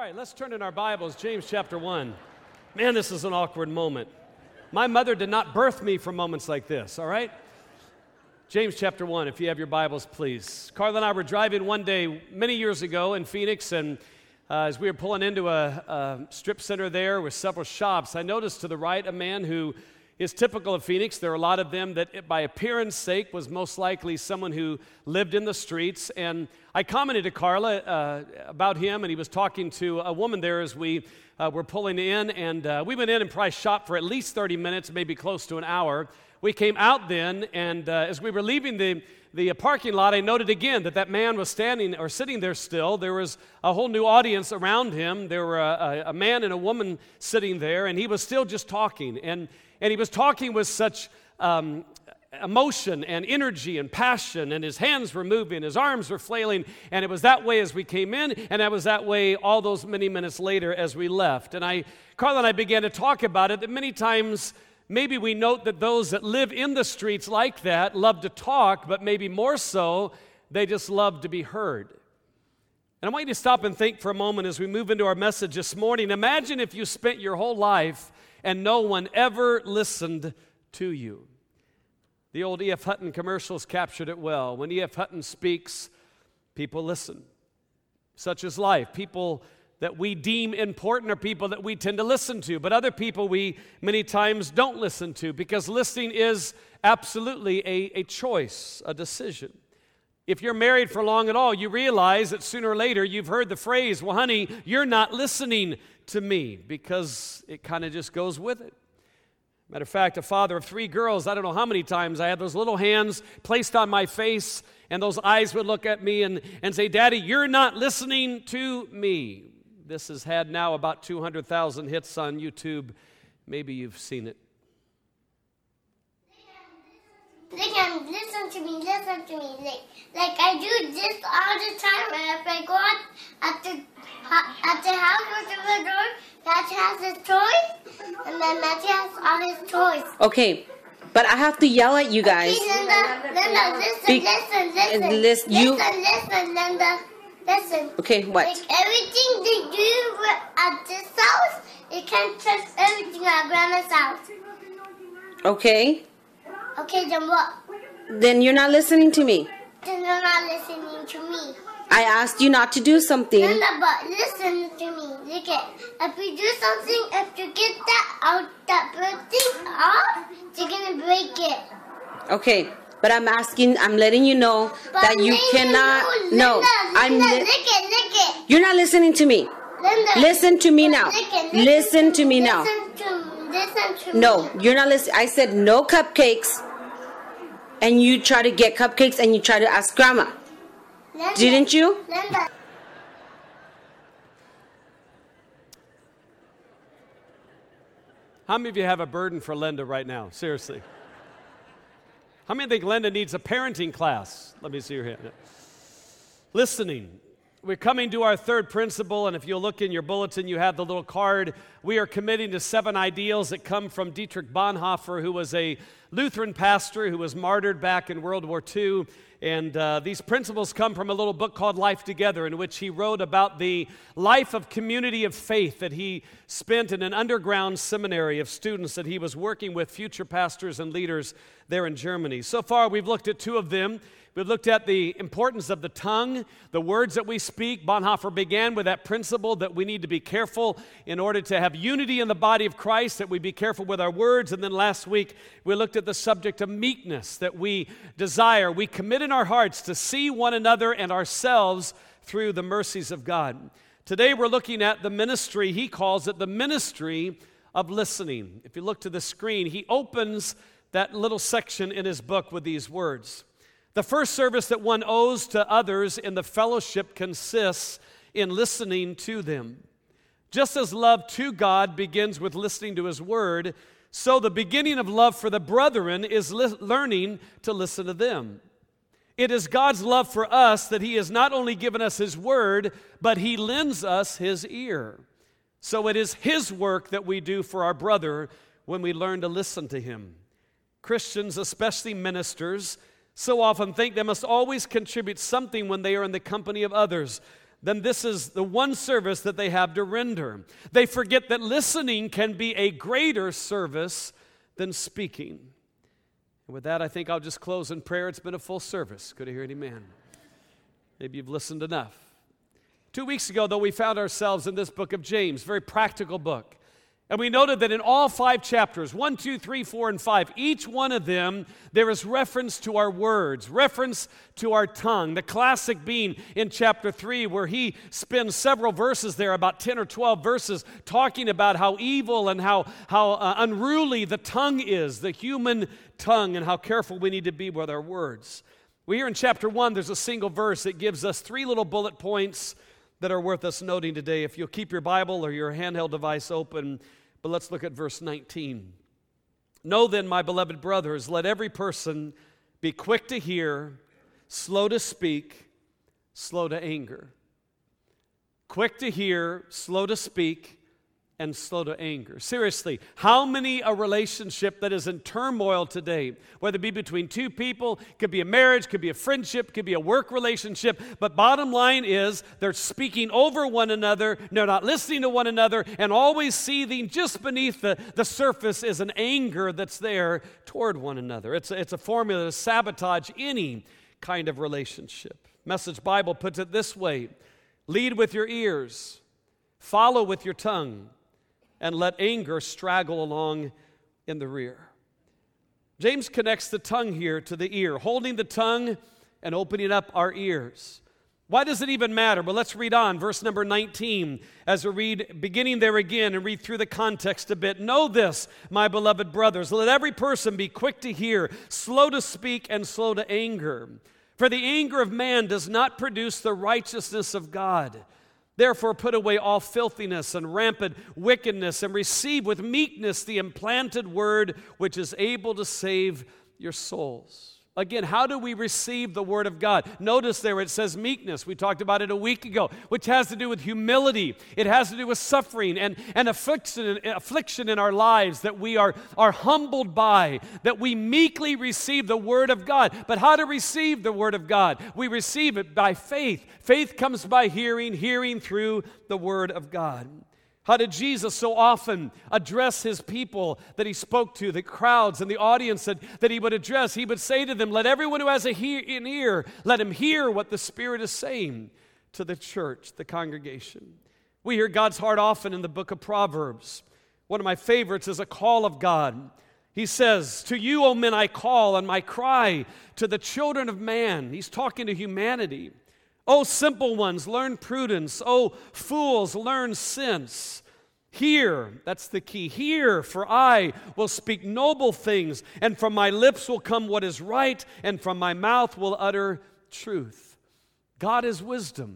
right, let's turn in our Bibles, James chapter 1. Man, this is an awkward moment. My mother did not birth me for moments like this, all right? James chapter 1, if you have your Bibles, please. Carla and I were driving one day many years ago in Phoenix, and as we were pulling into a strip center there with several shops, I noticed to the right a man who is typical of Phoenix. There are a lot of them that by appearance sake was most likely someone who lived in the streets. And I commented to Carla about him, and he was talking to a woman there as we were pulling in. And we went in and probably shopped for at least 30 minutes, maybe close to an hour. We came out then, and as we were leaving the parking lot, I noted again that man was standing or sitting there still. There was a whole new audience around him. There were a man and a woman sitting there, and he was still just talking. And he was talking with such emotion and energy and passion, and his hands were moving, his arms were flailing, and it was that way as we came in, and it was that way all those many minutes later as we left. And Carla and I began to talk about it, that many times maybe we note that those that live in the streets like that love to talk, but maybe more so, they just love to be heard. And I want you to stop and think for a moment as we move into our message this morning. Imagine if you spent your whole life and no one ever listened to you. The old E.F. Hutton commercials captured it well. When E.F. Hutton speaks, people listen. Such is life. People that we deem important are people that we tend to listen to, but other people we many times don't listen to, because listening is absolutely a choice, a decision. If you're married for long at all, you realize that sooner or later you've heard the phrase, well, honey, you're not listening to me, because it kind of just goes with it. Matter of fact, a father of 3 girls, I don't know how many times I had those little hands placed on my face, and those eyes would look at me and say, Daddy, you're not listening to me. This has had now about 200,000 hits on YouTube. Maybe you've seen it. They can listen to me. Like I do this all the time. And if I go out at the house or to the door, Matthew has his toys, and then Matthew has all his toys. Okay, but I have to yell at you guys. Okay, Linda, listen, Linda. Listen. Okay, what? Like everything they do at this house, it can't touch everything at Grandma's house. Okay. Okay, then what? Then you're not listening to me. Then you're not listening to me. I asked you not to do something. Linda, but listen to me. Look at, if you do something, if you get that bird thing off, you're gonna break it. Okay, but I'm letting you know that you cannot. Linda, lick it. You're not listening to me. Linda, listen to me now. Listen to me now. Listen to No, me. you're not listening. I said no cupcakes, and you try to get cupcakes, and you try to ask Grandma. Linda, Didn't you? Linda. How many of you have a burden for Linda right now? Seriously. How many think Linda needs a parenting class? Let me see your hand. Listening. We're coming to our third principle, and if you'll look in your bulletin, you have the little card. We are committing to 7 ideals that come from Dietrich Bonhoeffer, who was a Lutheran pastor who was martyred back in World War II. And these principles come from a little book called Life Together, in which he wrote about the life of community of faith that he spent in an underground seminary of students that he was working with, future pastors and leaders there in Germany. So far, we've looked at 2 of them. We've looked at the importance of the tongue, the words that we speak. Bonhoeffer began with that principle that we need to be careful in order to have unity in the body of Christ, that we be careful with our words. And then last week, we looked at the subject of meekness, that we desire, we commit in our hearts to see one another and ourselves through the mercies of God. Today, we're looking at the ministry. He calls it the ministry of listening. If you look to the screen, he opens that little section in his book with these words. The first service that one owes to others in the fellowship consists in listening to them. Just as love to God begins with listening to His Word, so the beginning of love for the brethren is learning to listen to them. It is God's love for us that He has not only given us His Word, but He lends us His ear. So it is His work that we do for our brother when we learn to listen to Him. Christians, especially ministers, so often think they must always contribute something when they are in the company of others. then this is the one service that they have to render. They forget that listening can be a greater service than speaking. And with that, I think I'll just close in prayer. It's been a full service. Could I hear an amen? Maybe you've listened enough. 2 weeks ago, though, we found ourselves in this book of James, very practical book. And we noted that in all 5 chapters, 1, 2, 3, 4, and 5, each one of them, there is reference to our words, reference to our tongue. The classic being in chapter 3, where he spends several verses there, about 10 or 12 verses, talking about how evil and how unruly the tongue is, the human tongue, and how careful we need to be with our words. Well, here in chapter 1, there's a single verse that gives us 3 little bullet points that are worth us noting today. If you'll keep your Bible or your handheld device open, but let's look at verse 19. Know then, my beloved brothers, let every person be quick to hear, slow to speak, slow to anger. Quick to hear, slow to speak, and slow to anger. Seriously, how many a relationship that is in turmoil today, whether it be between 2 people, could be a marriage, could be a friendship, could be a work relationship, but bottom line is they're speaking over one another, they're not listening to one another, and always seething just beneath the surface is an anger that's there toward one another. It's a formula to sabotage any kind of relationship. Message Bible puts it this way: lead with your ears, follow with your tongue, and let anger straggle along in the rear. James connects the tongue here to the ear, holding the tongue and opening up our ears. Why does it even matter? Well, let's read on, verse number 19, as we read, beginning there again, and read through the context a bit. Know this, my beloved brothers, let every person be quick to hear, slow to speak, and slow to anger. For the anger of man does not produce the righteousness of God. Therefore, put away all filthiness and rampant wickedness, and receive with meekness the implanted word which is able to save your souls. Again, how do we receive the word of God? Notice there it says meekness. We talked about it a week ago, which has to do with humility. It has to do with suffering and affliction in our lives that we are humbled by, that we meekly receive the word of God. But how to receive the word of God? We receive it by faith. Faith comes by hearing, hearing through the word of God. How did Jesus so often address his people that he spoke to, the crowds and the audience that he would address? He would say to them, let everyone who has an ear, let him hear what the Spirit is saying to the church, the congregation. We hear God's heart often in the book of Proverbs. One of my favorites is a call of God. He says, to you, O men, I call, and my cry to the children of man. He's talking to humanity. O simple ones, learn prudence. O fools, learn sense. Hear, that's the key. Hear, for I will speak noble things, and from my lips will come what is right, and from my mouth will utter truth. God is wisdom.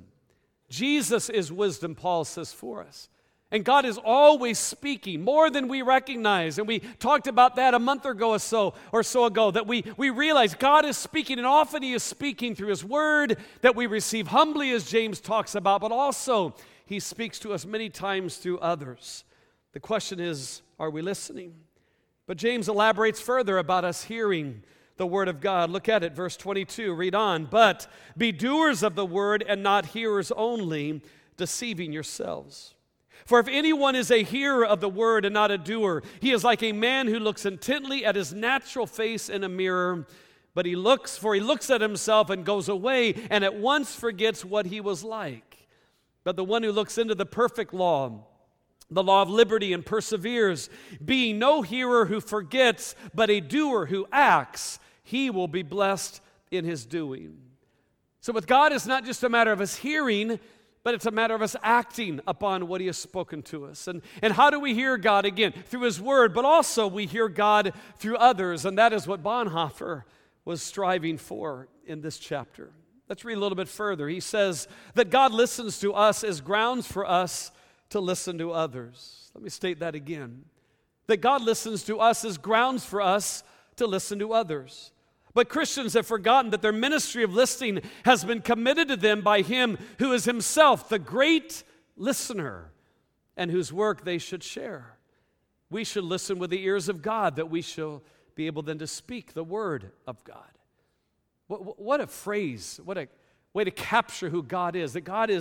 Jesus is wisdom, Paul says for us. And God is always speaking more than we recognize. And we talked about that a month ago or so ago, that we realize God is speaking, and often He is speaking through His Word that we receive humbly, as James talks about, but also He speaks to us many times through others. The question is, are we listening? But James elaborates further about us hearing the Word of God. Look at it, verse 22, read on. But be doers of the Word and not hearers only, deceiving yourselves. For if anyone is a hearer of the word and not a doer, he is like a man who looks intently at his natural face in a mirror, but he looks at himself and goes away and at once forgets what he was like. But the one who looks into the perfect law, the law of liberty, and perseveres, being no hearer who forgets, but a doer who acts, he will be blessed in his doing. So with God, it's not just a matter of us hearing, but it's a matter of us acting upon what He has spoken to us. And how do we hear God? Again, through His Word, but also we hear God through others, and that is what Bonhoeffer was striving for in this chapter. Let's read a little bit further. He says that God listens to us as grounds for us to listen to others. Let me state that again. That God listens to us as grounds for us to listen to others. But Christians have forgotten that their ministry of listening has been committed to them by Him who is Himself the great listener, and whose work they should share. We should listen with the ears of God, that we shall be able then to speak the word of God. What a phrase, what a way to capture who God is, that God is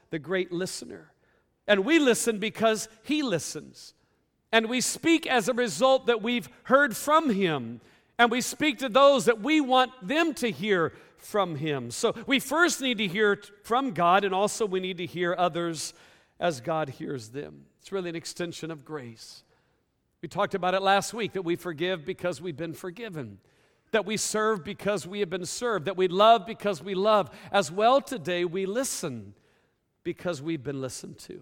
the great listener. And we listen because he listens. And we speak as a result that we've heard from him. And we speak to those that we want them to hear from him. So we first need to hear from God, and also we need to hear others as God hears them. It's really an extension of grace. We talked about it last week, that we forgive because we've been forgiven, that we serve because we have been served, that we love because we love. As well today, we listen because we've been listened to.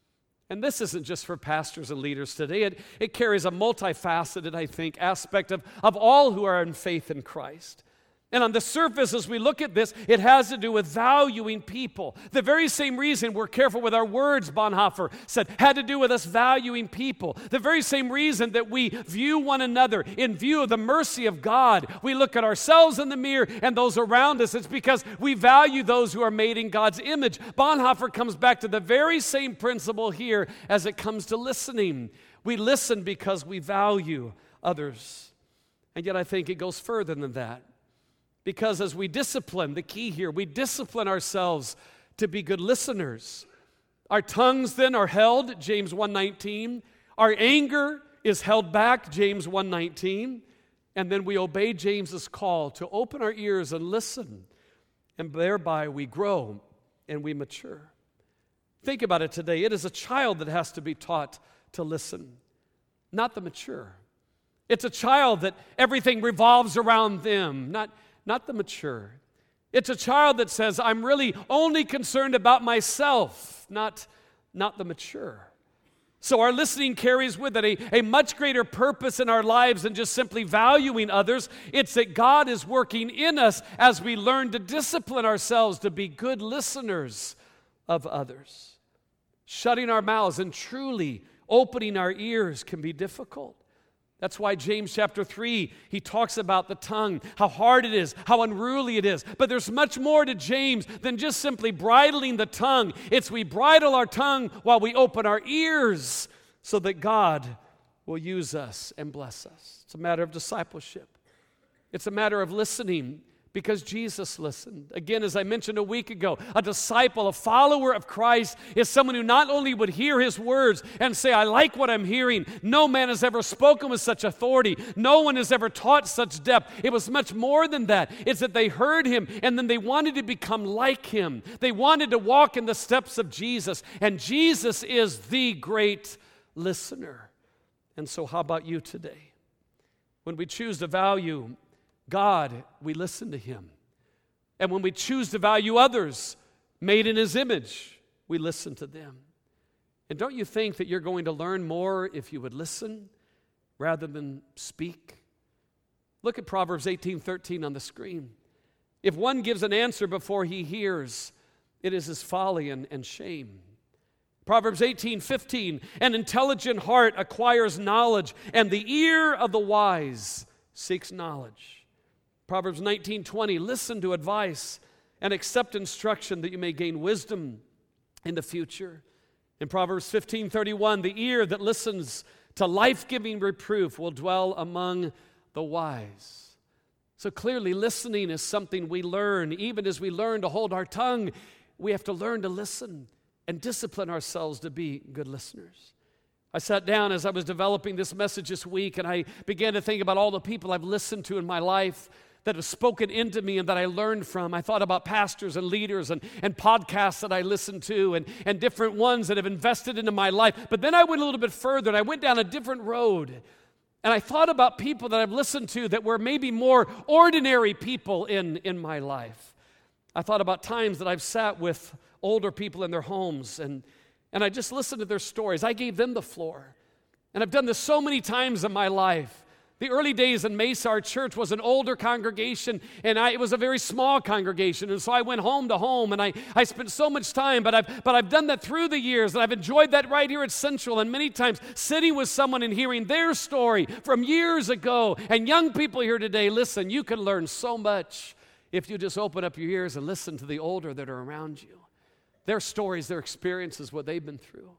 And this isn't just for pastors and leaders today. It carries a multifaceted, I think, aspect of all who are in faith in Christ. And on the surface, as we look at this, it has to do with valuing people. The very same reason we're careful with our words, Bonhoeffer said, had to do with us valuing people. The very same reason that we view one another in view of the mercy of God. We look at ourselves in the mirror and those around us. It's because we value those who are made in God's image. Bonhoeffer comes back to the very same principle here as it comes to listening. We listen because we value others. And yet I think it goes further than that. Because as we discipline, the key here, we discipline ourselves to be good listeners. Our tongues then are held, James 1:19. Our anger is held back, James 1:19. And then we obey James's call to open our ears and listen. And thereby we grow and we mature. Think about it today. It is a child that has to be taught to listen, not the mature. It's a child that everything revolves around them, not the mature. It's a child that says, I'm really only concerned about myself, not the mature. So our listening carries with it a much greater purpose in our lives than just simply valuing others. It's that God is working in us as we learn to discipline ourselves to be good listeners of others. Shutting our mouths and truly opening our ears can be difficult. That's why James chapter 3, he talks about the tongue, how hard it is, how unruly it is. But there's much more to James than just simply bridling the tongue. It's we bridle our tongue while we open our ears so that God will use us and bless us. It's a matter of discipleship. It's a matter of listening because Jesus listened. Again, as I mentioned a week ago, a disciple, a follower of Christ is someone who not only would hear his words and say, I like what I'm hearing. No man has ever spoken with such authority. No one has ever taught such depth. It was much more than that. It's that they heard him and then they wanted to become like him. They wanted to walk in the steps of Jesus. And Jesus is the great listener. And so how about you today? When we choose to value God, we listen to him. And when we choose to value others made in his image, we listen to them. And don't you think that you're going to learn more if you would listen rather than speak? Look at Proverbs 18:13 on the screen. If one gives an answer before he hears, it is his folly and shame. Proverbs 18:15, an intelligent heart acquires knowledge, and the ear of the wise seeks knowledge. Proverbs 19:20, listen to advice and accept instruction that you may gain wisdom in the future. In Proverbs 15:31, the ear that listens to life-giving reproof will dwell among the wise. So clearly, listening is something we learn. Even as we learn to hold our tongue, we have to learn to listen and discipline ourselves to be good listeners. I sat down as I was developing this message this week, and I began to think about all the people I've listened to in my life that have spoken into me and that I learned from. I thought about pastors and leaders and podcasts that I listened to and different ones that have invested into my life. But then I went a little bit further and I went down a different road. And I thought about people that I've listened to that were maybe more ordinary people in my life. I thought about times that I've sat with older people in their homes and I just listened to their stories. I gave them the floor. And I've done this so many times in my life. The early days in Mesa, our church was an older congregation, and it was a very small congregation, and so I went home to home, and I spent so much time, but I've done that through the years, and I've enjoyed that right here at Central, and many times sitting with someone and hearing their story from years ago. And young people here today, listen, you can learn so much if you just open up your ears and listen to the older that are around you. Their stories, their experiences, what they've been through.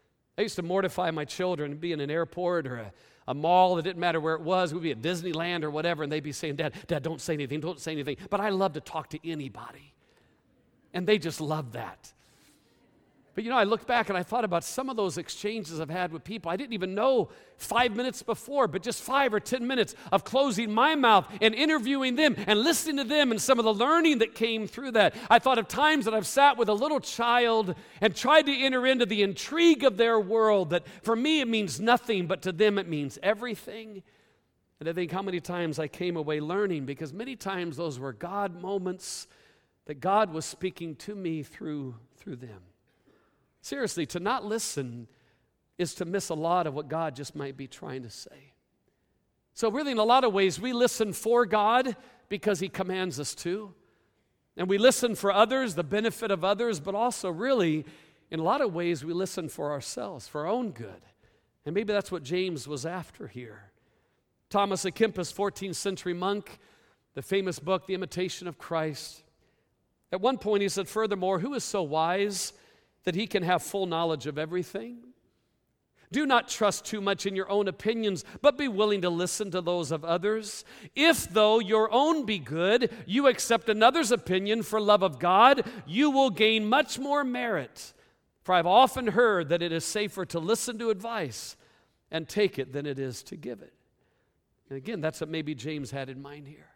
I used to mortify my children and be in an airport or a mall. It didn't matter where it was. We'd be at Disneyland or whatever, and they'd be saying, Dad, don't say anything, don't say anything. But I love to talk to anybody. And they just love that. But I look back and I thought about some of those exchanges I've had with people I didn't even know 5 minutes before, but just 5 or 10 minutes of closing my mouth and interviewing them and listening to them and some of the learning that came through that. I thought of times that I've sat with a little child and tried to enter into the intrigue of their world that for me it means nothing, but to them it means everything. And I think how many times I came away learning, because many times those were God moments that God was speaking to me through them. Seriously, to not listen is to miss a lot of what God just might be trying to say. So really, in a lot of ways, we listen for God because He commands us to. And we listen for others, the benefit of others, but also really, in a lot of ways, we listen for ourselves, for our own good. And maybe that's what James was after here. Thomas à Kempis, 14th century monk, the famous book, The Imitation of Christ. At one point, he said, furthermore, who is so wise that he can have full knowledge of everything? Do not trust too much in your own opinions, but be willing to listen to those of others. If, though your own be good, you accept another's opinion for love of God, you will gain much more merit. For I've often heard that it is safer to listen to advice and take it than it is to give it. And again, that's what maybe James had in mind here.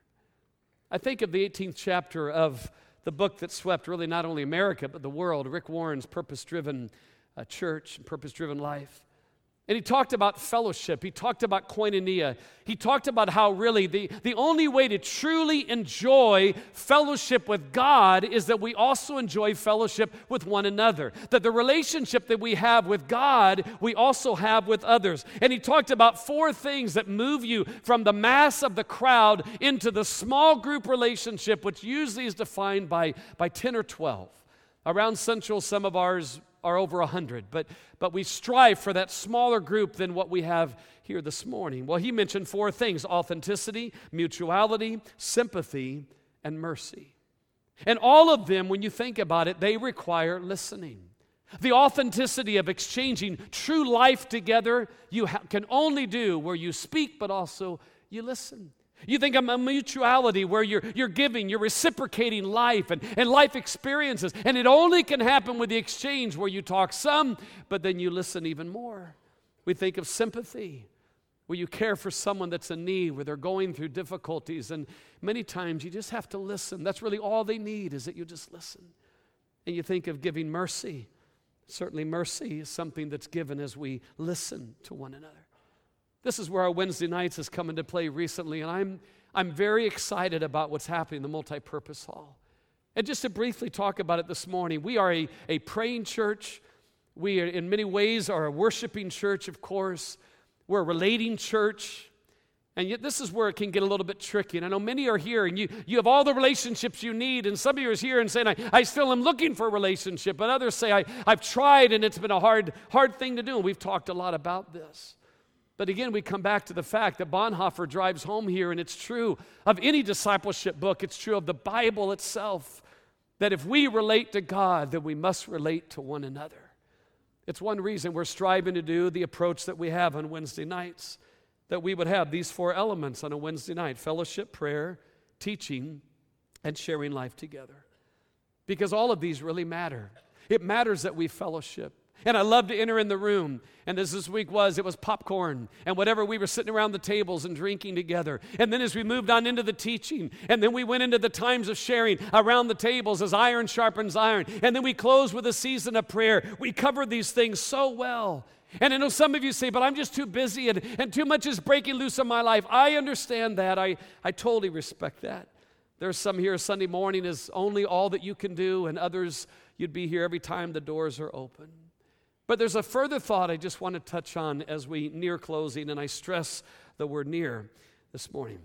I think of the 18th chapter of the book that swept really not only America, but the world, Rick Warren's Purpose-Driven Church, Purpose-Driven Life. And he talked about fellowship. He talked about koinonia. He talked about how really the only way to truly enjoy fellowship with God is that we also enjoy fellowship with one another. That the relationship that we have with God, we also have with others. And he talked about 4 things that move you from the mass of the crowd into the small group relationship, which usually is defined by 10 or 12. Around Central, some of ours are over 100, but we strive for that smaller group than what we have here this morning. Well, he mentioned 4 things: authenticity, mutuality, sympathy, and mercy. And all of them, when you think about it, they require listening. The authenticity of exchanging true life together, you can only do where you speak, but also you listen. You think of a mutuality where you're giving, you're reciprocating life and life experiences. And it only can happen with the exchange where you talk some, but then you listen even more. We think of sympathy, where you care for someone that's in need, where they're going through difficulties. And many times you just have to listen. That's really all they need, is that you just listen. And you think of giving mercy. Certainly mercy is something that's given as we listen to one another. This is where our Wednesday nights has come into play recently, and I'm very excited about what's happening in the multi-purpose hall. And just to briefly talk about it this morning, we are a praying church. We are, in many ways, are a worshiping church, of course. We're a relating church. And yet this is where it can get a little bit tricky. And I know many are here, and you have all the relationships you need, and some of you are here and saying, I still am looking for a relationship. And others say, I've tried, and it's been a hard thing to do. And we've talked a lot about this. But again, we come back to the fact that Bonhoeffer drives home here, and it's true of any discipleship book. It's true of the Bible itself, that if we relate to God, then we must relate to one another. It's one reason we're striving to do the approach that we have on Wednesday nights, that we would have these 4 elements on a Wednesday night: fellowship, prayer, teaching, and sharing life together. Because all of these really matter. It matters that we fellowship. And I love to enter in the room, and as this week was, it was popcorn and whatever, we were sitting around the tables and drinking together. And then as we moved on into the teaching, and then we went into the times of sharing around the tables as iron sharpens iron, and then we closed with a season of prayer. We covered these things so well. And I know some of you say, but I'm just too busy and too much is breaking loose in my life. I understand that. I totally respect that. There's some here Sunday morning is only all that you can do, and others you'd be here every time the doors are open. But there's a further thought I just want to touch on as we near closing, and I stress the word near this morning.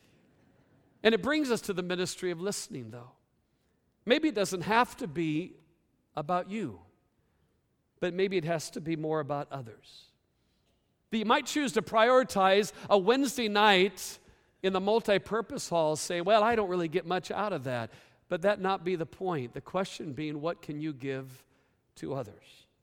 And it brings us to the ministry of listening, though. Maybe it doesn't have to be about you, but maybe it has to be more about others. But you might choose to prioritize a Wednesday night in the multi-purpose hall, say, well, I don't really get much out of that. But that not be the point. The question being, what can you give to others?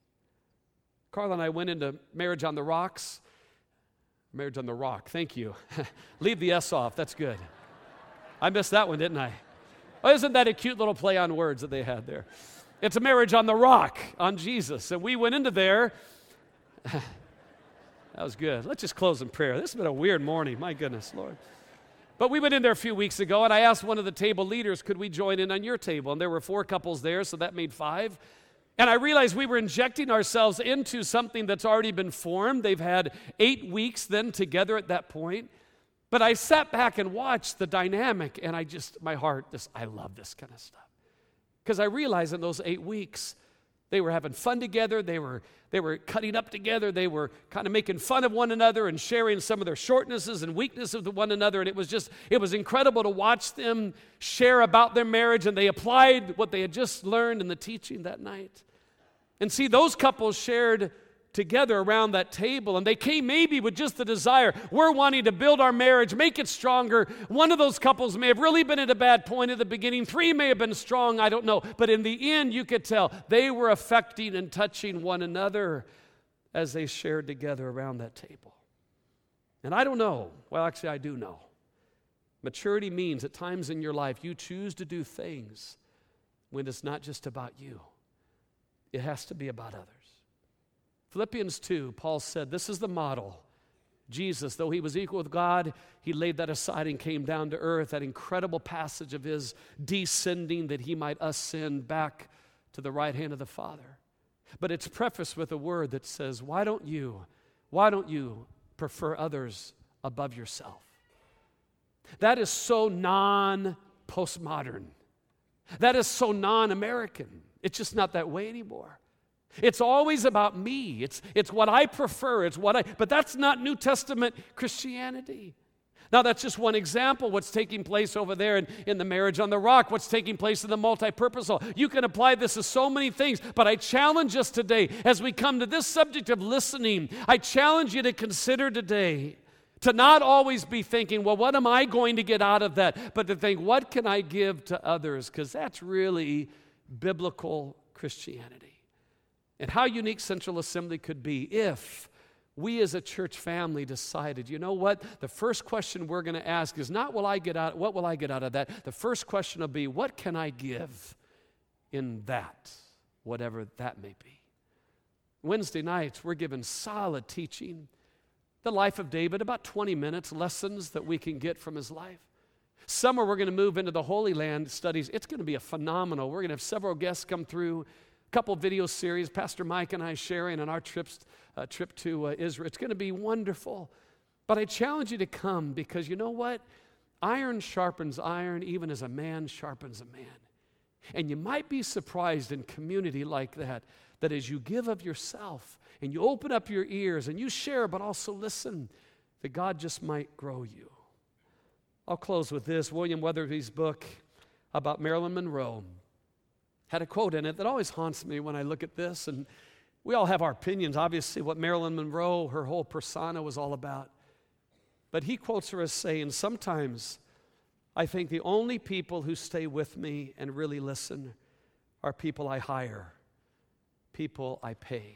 Carla and I went into Marriage on the Rocks. Marriage on the Rock, thank you. Leave the S off, that's good. I missed that one, didn't I? Oh, isn't that a cute little play on words that they had there? It's a marriage on the rock, on Jesus. And we went into there. That was good. Let's just close in prayer. This has been a weird morning. My goodness, Lord. But we went in there a few weeks ago, and I asked one of the table leaders, could we join in on your table? And there were 4 couples there, so that made 5. And I realized we were injecting ourselves into something that's already been formed. They've had 8 weeks then together at that point. But I sat back and watched the dynamic, and my heart, I love this kind of stuff. Because I realized in those 8 weeks, they were having fun together, they were cutting up together, they were kind of making fun of one another and sharing some of their shortnesses and weaknesses with one another, and it was incredible to watch them share about their marriage, and they applied what they had just learned in the teaching that night. And see, those couples shared together around that table, and they came maybe with just the desire, we're wanting to build our marriage, make it stronger. One of those couples may have really been at a bad point at the beginning. 3 may have been strong, I don't know. But in the end, you could tell they were affecting and touching one another as they shared together around that table. And I don't know. Well, actually, I do know. Maturity means at times in your life, you choose to do things when it's not just about you. It has to be about others. Philippians 2, Paul said, this is the model. Jesus, though he was equal with God, he laid that aside and came down to earth. That incredible passage of his descending that he might ascend back to the right hand of the Father. But it's prefaced with a word that says, why don't you prefer others above yourself? That is so non-postmodern. That is so non-American. It's just not that way anymore. It's always about me. It's what I prefer. But that's not New Testament Christianity. Now, that's just one example, what's taking place over there in the marriage on the rock, what's taking place in the multi-purpose hall. You can apply this to so many things, but I challenge us today, as we come to this subject of listening, I challenge you to consider today to not always be thinking, well, what am I going to get out of that? But to think, what can I give to others? Because that's really biblical Christianity. And how unique Central Assembly could be if we as a church family decided, you know what? The first question we're going to ask is not what will I get out of that? The first question will be, what can I give in that, whatever that may be? Wednesday nights, we're given solid teaching. The life of David, about 20 minutes, lessons that we can get from his life. Summer, we're going to move into the Holy Land studies. It's going to be a phenomenal. We're going to have several guests come through. Couple video series, Pastor Mike and I sharing on our trip to Israel. It's going to be wonderful. But I challenge you to come because you know what? Iron sharpens iron even as a man sharpens a man. And you might be surprised in community like that as you give of yourself and you open up your ears and you share but also listen, that God just might grow you. I'll close with this. William Weatherby's book about Marilyn Monroe had a quote in it that always haunts me when I look at this. And we all have our opinions, obviously, what Marilyn Monroe, her whole persona was all about. But he quotes her as saying, sometimes I think the only people who stay with me and really listen are people I hire, people I pay.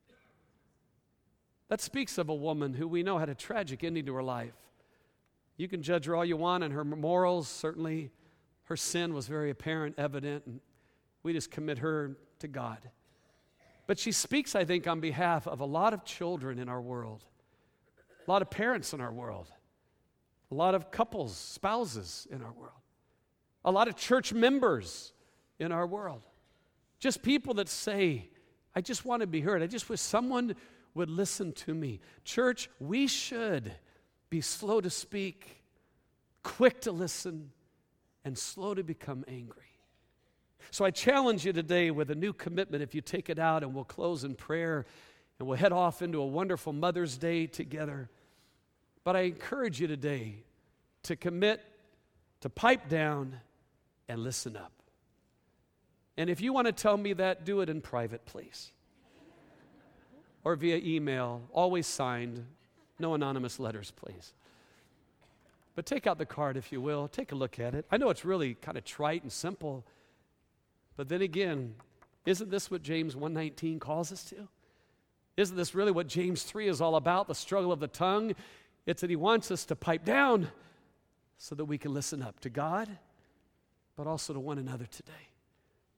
That speaks of a woman who we know had a tragic ending to her life. You can judge her all you want, and her morals, certainly her sin was very apparent, evident, and we just commit her to God. But she speaks, I think, on behalf of a lot of children in our world, a lot of parents in our world, a lot of couples, spouses in our world, a lot of church members in our world. Just people that say, I just want to be heard. I just wish someone would listen to me. Church, we should be slow to speak, quick to listen, and slow to become angry. So I challenge you today with a new commitment, if you take it out, and we'll close in prayer, and we'll head off into a wonderful Mother's Day together. But I encourage you today to commit to pipe down and listen up. And if you want to tell me that, do it in private, please. Or via email, always signed, no anonymous letters, please. But take out the card, if you will. Take a look at it. I know it's really kind of trite and simple, but then again, isn't this what James 1:19 calls us to? Isn't this really what James 3 is all about, the struggle of the tongue? It's that he wants us to pipe down so that we can listen up to God, but also to one another today.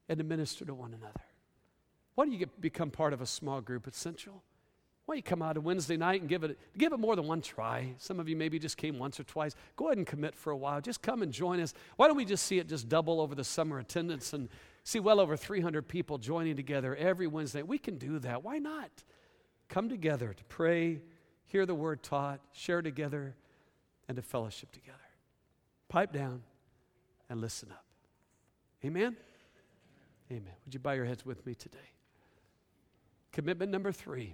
and to minister to one another. Why don't you become part of a small group at Central? Why don't you come out a Wednesday night and give it more than one try? Some of you maybe just came once or twice. Go ahead and commit for a while. Just come and join us. Why don't we just see it just double over the summer attendance and see well over 300 people joining together every Wednesday? We can do that. Why not? Come together to pray, hear the word taught, share together, and to fellowship together. Pipe down and listen up. Amen? Amen. Would you bow your heads with me today? Commitment number 3.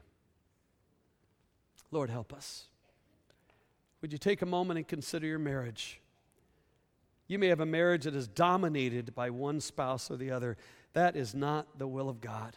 Lord, help us. Would you take a moment and consider your marriage? You may have a marriage that is dominated by one spouse or the other. That is not the will of God.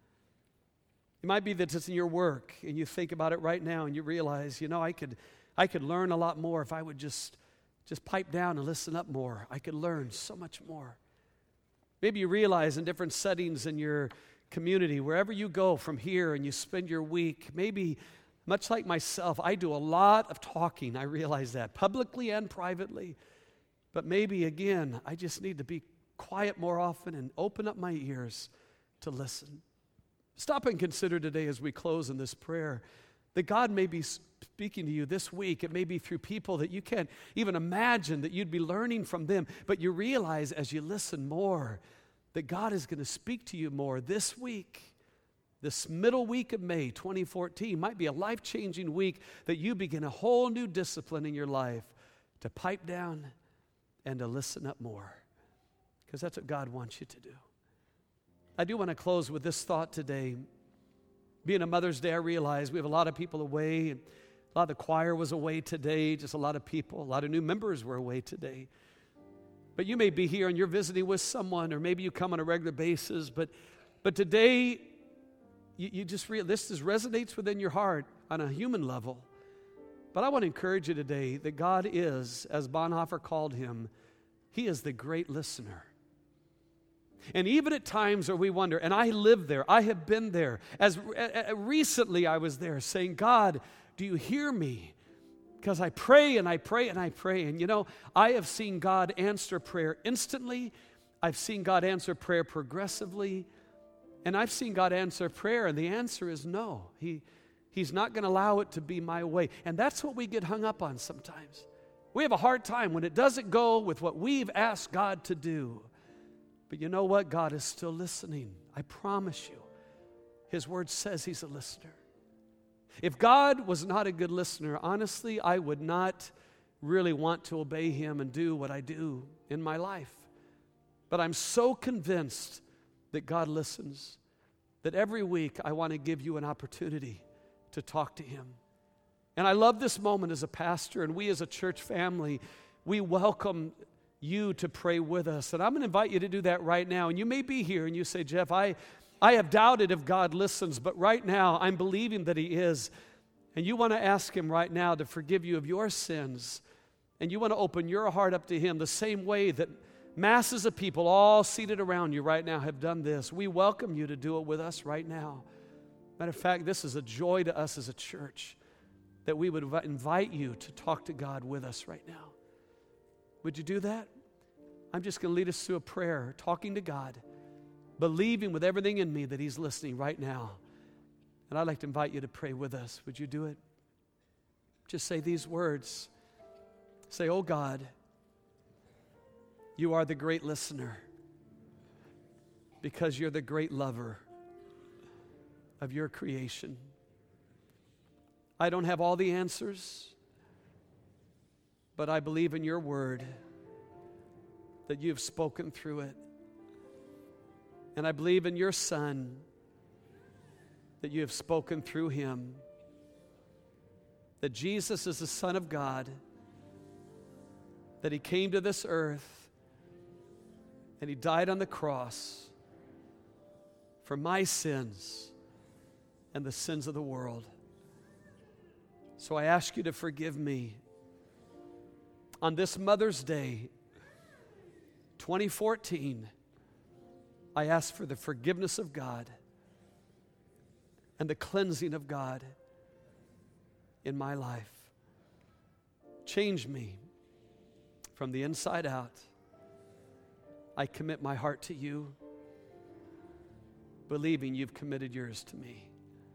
It might be that it's in your work and you think about it right now and you realize, I could learn a lot more if I would just pipe down and listen up more. I could learn so much more. Maybe you realize in different settings in your community, wherever you go from here and you spend your week, maybe much like myself, I do a lot of talking. I realize that, publicly and privately. But maybe, again, I just need to be quiet more often and open up my ears to listen. Stop and consider today as we close in this prayer that God may be speaking to you this week. It may be through people that you can't even imagine that you'd be learning from them. But you realize as you listen more that God is going to speak to you more this week. This middle week of May 2014 might be a life-changing week that you begin a whole new discipline in your life to pipe down and to listen up more, because that's what God wants you to do. I do want to close with this thought today. Being a Mother's Day, I realize we have a lot of people away. A lot of the choir was away today, just a lot of people. A lot of new members were away today. But you may be here and you're visiting with someone, or maybe you come on a regular basis, but today you just this resonates within your heart on a human level. But I want to encourage you today that God is, as Bonhoeffer called him, he is the great listener. And even at times where we wonder, and I live there, I have been there. As recently I was there saying, God, do you hear me? Because I pray and I pray and I pray. And I have seen God answer prayer instantly. I've seen God answer prayer progressively. And I've seen God answer prayer, and the answer is no. He's not going to allow it to be my way. And that's what we get hung up on sometimes. We have a hard time when it doesn't go with what we've asked God to do. But you know what? God is still listening. I promise you. His word says he's a listener. If God was not a good listener, honestly, I would not really want to obey him and do what I do in my life. But I'm so convinced that God listens, that every week I want to give you an opportunity to talk to him. And I love this moment as a pastor, and we as a church family, we welcome you to pray with us. And I'm going to invite you to do that right now. And you may be here and you say, Jeff, I have doubted if God listens, but right now I'm believing that he is. And you want to ask him right now to forgive you of your sins. And you want to open your heart up to him the same way that masses of people all seated around you right now have done this. We welcome you to do it with us right now. Matter of fact, this is a joy to us as a church that we would invite you to talk to God with us right now. Would you do that? I'm just going to lead us through a prayer, talking to God, believing with everything in me that he's listening right now. And I'd like to invite you to pray with us. Would you do it? Just say these words. Say, oh God, you are the great listener because you're the great lover of your creation. I don't have all the answers, but I believe in your word that you've spoken through it. And I believe in your Son that you have spoken through him. That Jesus is the Son of God, that he came to this earth and he died on the cross for my sins and the sins of the world. So I ask you to forgive me. On this Mother's Day, 2014, I ask for the forgiveness of God and the cleansing of God in my life. Change me from the inside out. I commit my heart to you. believing you've committed yours to me.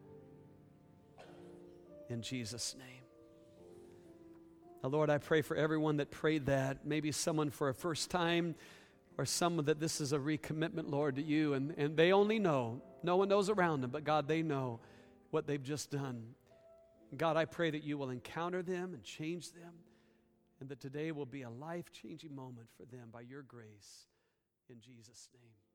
In Jesus' name. Now, Lord, I pray for everyone that prayed that, maybe someone for a first time or someone that this is a recommitment, Lord, to you, and they only know. No one knows around them, but God, they know what they've just done. God, I pray that you will encounter them and change them, and that today will be a life-changing moment for them by your grace. In Jesus' name.